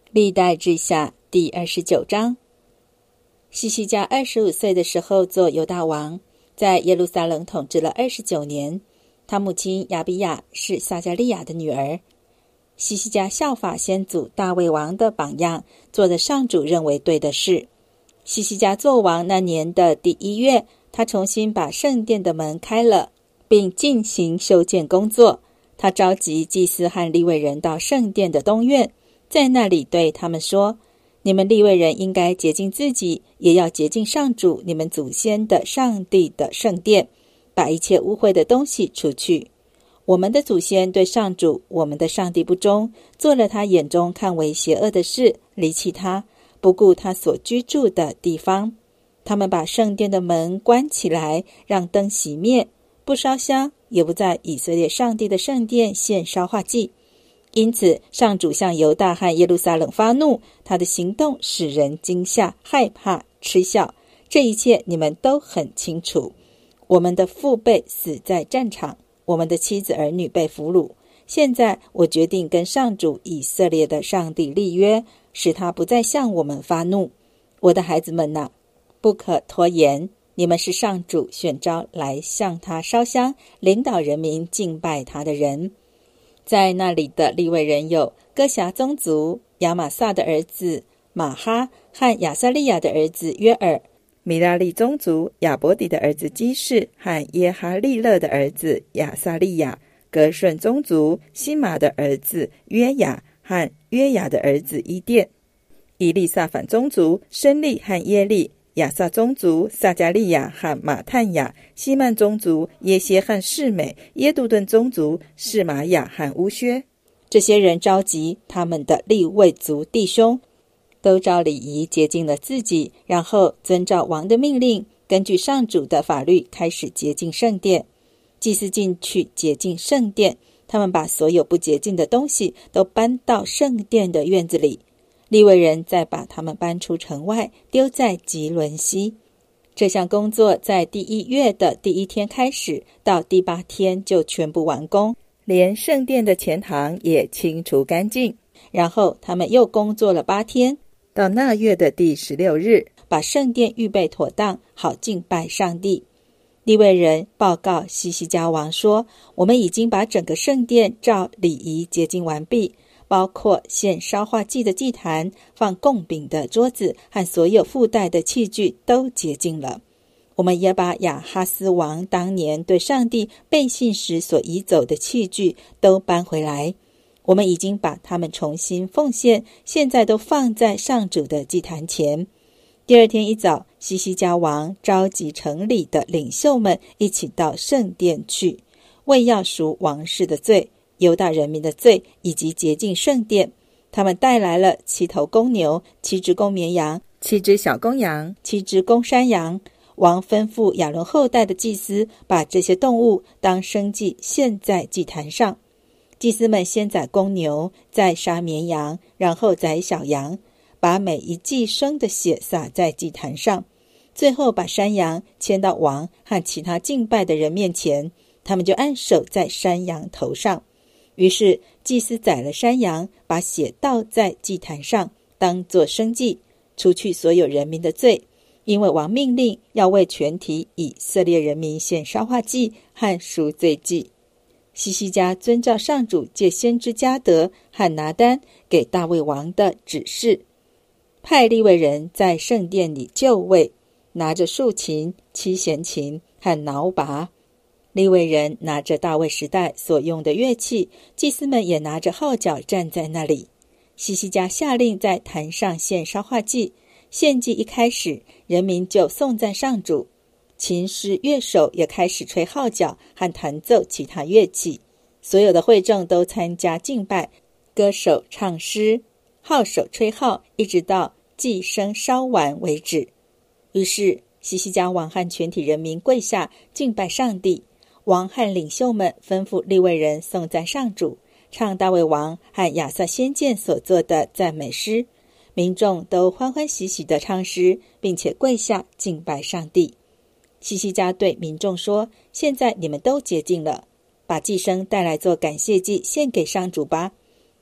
历代志下第29章。西西家25岁的时候做犹大王，在耶路撒冷统治了29年。他母亲亚比亚是撒迦利亚的女儿。西西家效法先祖大卫王的榜样，做了上主认为对的事。西西家做王那年的第1月，他重新把圣殿的门开了，并进行修建工作。他召集祭司和利未人到圣殿的东院，在那里对他们说：你们利未人应该洁净自己，也要洁净上主你们祖先的上帝的圣殿，把一切污秽的东西除去。我们的祖先对上主我们的上帝不忠，做了他眼中看为邪恶的事，离弃他，不顾他所居住的地方。他们把圣殿的门关起来，让灯熄灭，不烧香，也不在以色列上帝的圣殿献烧化祭。因此上主向犹大和耶路撒冷发怒，他的行动使人惊吓、害怕、嗤笑。这一切你们都很清楚。我们的父辈死在战场，我们的妻子儿女被俘虏。现在我决定跟上主以色列的上帝立约，使他不再向我们发怒。我的孩子们哪，不可拖延，你们是上主选召来向他烧香，领导人民敬拜他的人。在那里的利未人有哥辖宗族亚玛撒的儿子玛哈和亚撒利亚的儿子约尔，米拉利宗族亚伯底的儿子基士和耶哈利勒的儿子亚撒利亚，革顺宗族西玛的儿子约雅和约雅的儿子伊甸，以利撒反宗族申利和耶利，亚萨宗族撒迦利亚和马探雅，西曼宗族耶歇和士美，耶杜顿宗族士玛雅和乌薛。这些人召集他们的利未族弟兄，都照礼仪洁净了自己，然后遵照王的命令，根据上主的法律开始洁净圣殿。祭司进去洁净圣殿，他们把所有不洁净的东西都搬到圣殿的院子里，利未人再把他们搬出城外，丢在吉伦西。这项工作在第1月的第1天开始，到第8天就全部完工，连圣殿的前堂也清除干净。然后他们又工作了8天，到那月的第16日，把圣殿预备妥当，好敬拜上帝。利未人报告西西家王说：我们已经把整个圣殿照礼仪洁净完毕，包括献烧化祭的祭坛、放供饼的桌子和所有附带的器具都洁净了。我们也把亚哈斯王当年对上帝背信时所移走的器具都搬回来，我们已经把它们重新奉献，现在都放在上主的祭坛前。第2天一早，西西家王召集城里的领袖们一起到圣殿去，为要赎王室的罪、犹大人民的罪，以及洁净圣殿。他们带来了7头公牛、7只公绵羊、7只小公羊、7只公山羊。王吩咐亚伦后代的祭司把这些动物当牲祭献在祭坛上。祭司们先宰公牛，再杀绵羊，然后宰小羊，把每一祭牲的血洒在祭坛上，最后把山羊牵到王和其他敬拜的人面前，他们就按手在山羊头上。于是祭司宰了山羊，把血倒在祭坛上，当作牲祭，除去所有人民的罪，因为王命令要为全体以色列人民献烧化祭和赎罪祭。西西家遵照上主借先知迦得和拿单给大卫王的指示，派利未人在圣殿里就位，拿着竖琴、七弦琴和挠拔。利未人拿着大卫时代所用的乐器，祭司们也拿着号角站在那里。西西家下令在坛上献烧化祭，献祭一开始，人民就颂赞上主，琴师乐手也开始吹号角和弹奏其他乐器，所有的会众都参加敬拜，歌手唱诗，号手吹号，一直到祭牲烧完为止。于是西西家王和全体人民跪下敬拜上帝。王和领袖们吩咐利未人颂赞上主，唱大卫王和亚撒先见所作的赞美诗。民众都欢欢喜喜地唱诗，并且跪下敬拜上帝。西西家对民众说：现在你们都洁净了，把祭牲带来做感谢祭献给上主吧。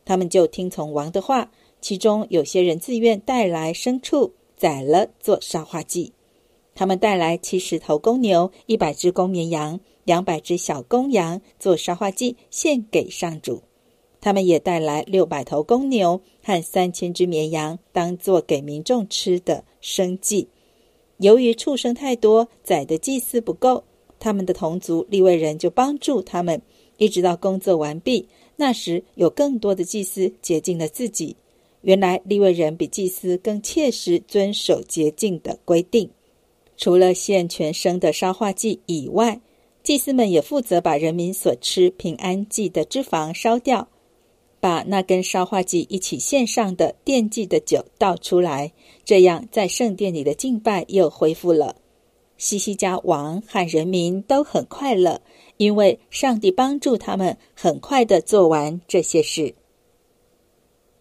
他们就听从王的话，其中有些人自愿带来牲畜，宰了做烧化祭。他们带来70头公牛、100只公绵羊、200只小公羊做烧化祭献给上主。他们也带来600头公牛和3000只绵羊，当作给民众吃的生祭。由于畜生太多，宰的祭司不够，他们的同族利未人就帮助他们，一直到工作完毕。那时有更多的祭司洁净了自己。原来利未人比祭司更切实遵守洁净的规定。除了献全牲的烧化祭以外，祭司们也负责把人民所吃平安祭的脂肪烧掉，把那跟烧化祭一起献上的奠祭的酒倒出来，这样在圣殿里的敬拜又恢复了。西西家王和人民都很快乐，因为上帝帮助他们很快地做完这些事。